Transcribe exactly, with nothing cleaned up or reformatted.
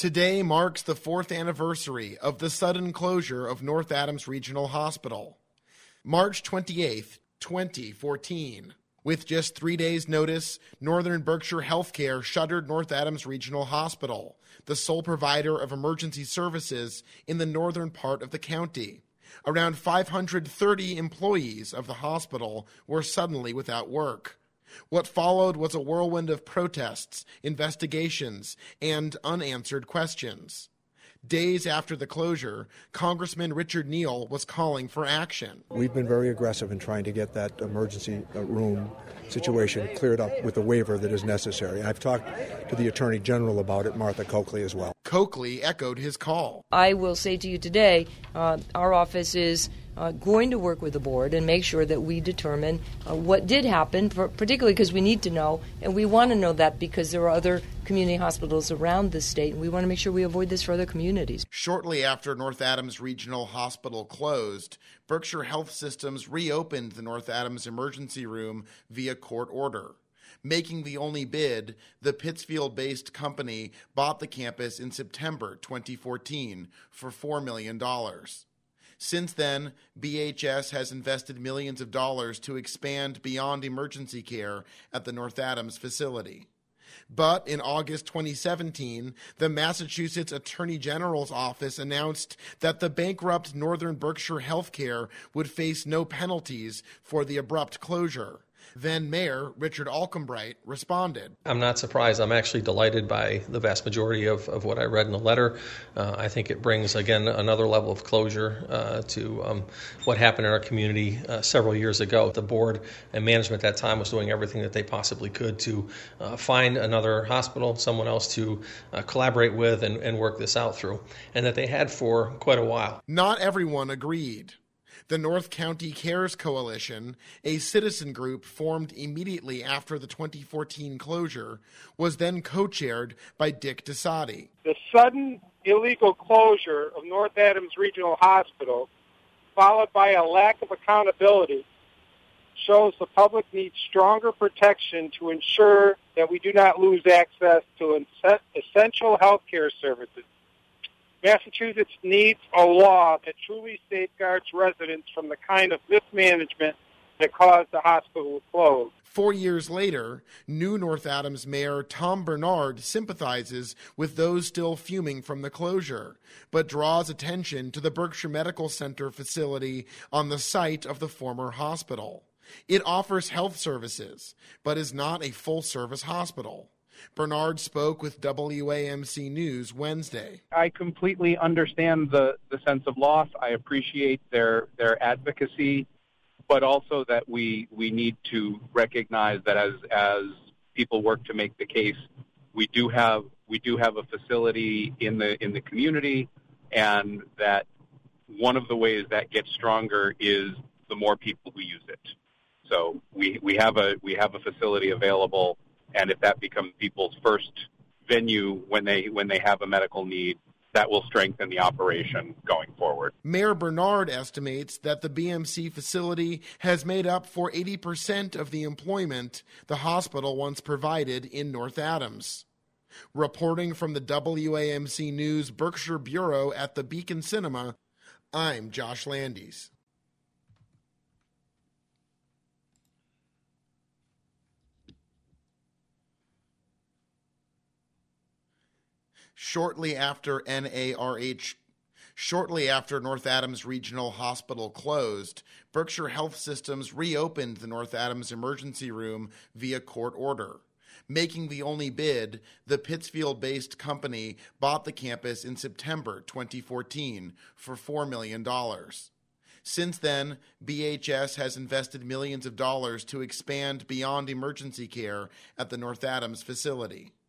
Today marks the fourth anniversary of the sudden closure of North Adams Regional Hospital. March twenty-eighth, twenty fourteen. With just three days' notice, Northern Berkshire Healthcare shuttered North Adams Regional Hospital, the sole provider of emergency services in the northern part of the county. Around five hundred thirty employees of the hospital were suddenly without work. What followed was a whirlwind of protests, investigations, and unanswered questions. Days after the closure, Congressman Richard Neal was calling for action. We've been very aggressive in trying to get that emergency room situation cleared up with the waiver that is necessary. I've talked to the Attorney General about it, Martha Coakley, as well. Coakley echoed his call. I will say to you today, uh, our office is uh, going to work with the board and make sure that we determine uh, what did happen, for, particularly because we need to know, and we want to know that because there are other community hospitals around the state, and we want to make sure we avoid this for other communities. Shortly after North Adams Regional Hospital closed, Berkshire Health Systems reopened the North Adams emergency room via court order. Making the only bid, the Pittsfield-based company bought the campus in September twenty fourteen for four million dollars. Since then, B H S has invested millions of dollars to expand beyond emergency care at the North Adams facility. But in August twenty seventeen, the Massachusetts Attorney General's office announced that the bankrupt Northern Berkshire Healthcare would face no penalties for the abrupt closure. Then Mayor Richard Alcombright responded. I'm not surprised. I'm actually delighted by the vast majority of, of what I read in the letter. Uh, I think it brings, again, another level of closure uh, to um, what happened in our community uh, several years ago. The board and management at that time was doing everything that they possibly could to uh, find another hospital, someone else to uh, collaborate with and, and work this out through, and that they had for quite a while. Not everyone agreed. The North County Cares Coalition, a citizen group formed immediately after the twenty fourteen closure, was then co-chaired by Dick DeSati. The sudden illegal closure of North Adams Regional Hospital, followed by a lack of accountability, shows the public needs stronger protection to ensure that we do not lose access to essential health care services. Massachusetts needs a law that truly safeguards residents from the kind of mismanagement that caused the hospital to close. Four years later, new North Adams Mayor Tom Bernard sympathizes with those still fuming from the closure, but draws attention to the Berkshire Medical Center facility on the site of the former hospital. It offers health services, but is not a full-service hospital. Bernard spoke with W A M C News Wednesday. I completely understand the, the sense of loss. I appreciate their their advocacy, but also that we we need to recognize that as as people work to make the case, we do have we do have a facility in the in the community, and that one of the ways that gets stronger is the more people who use it. So we, we have a we have a facility available. And if that becomes people's first venue when they when they have a medical need, that will strengthen the operation going forward. Mayor Bernard estimates that the B M C facility has made up for eighty percent of the employment the hospital once provided in North Adams. Reporting from the W A M C News Berkshire Bureau at the Beacon Cinema, I'm Josh Landis. Shortly after N A R H, shortly after North Adams Regional Hospital closed, Berkshire Health Systems reopened the North Adams emergency room via court order. Making the only bid, the Pittsfield-based company bought the campus in September twenty fourteen for four million dollars. Since then, B H S has invested millions of dollars to expand beyond emergency care at the North Adams facility.